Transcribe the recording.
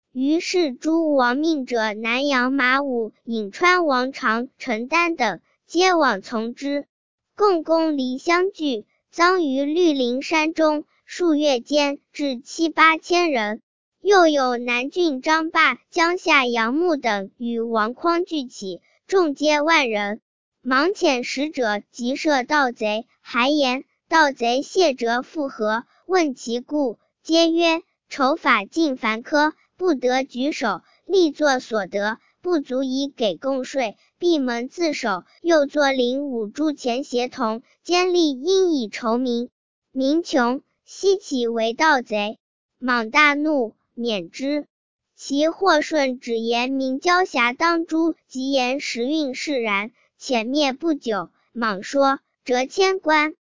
于是诸亡命者南阳马武、颍川王长、陈丹等皆往从之。共工离相聚，葬于绿林山中，数月间至7、8千人。又有南郡张霸、江夏杨牧等与王匡俱起，众皆万人。忙遣使者急射盗贼，还言盗贼谢折复何，问其故，皆曰筹法尽繁苛，不得举手，力作所得，不足以给贡税，闭门自守，又作领五铢钱协同，监吏因以酬民。民穷，悉起为盗贼。莽大怒，免之。其或顺只言明交辖当诛，即言时运释然，遣灭不久。莽说折迁官。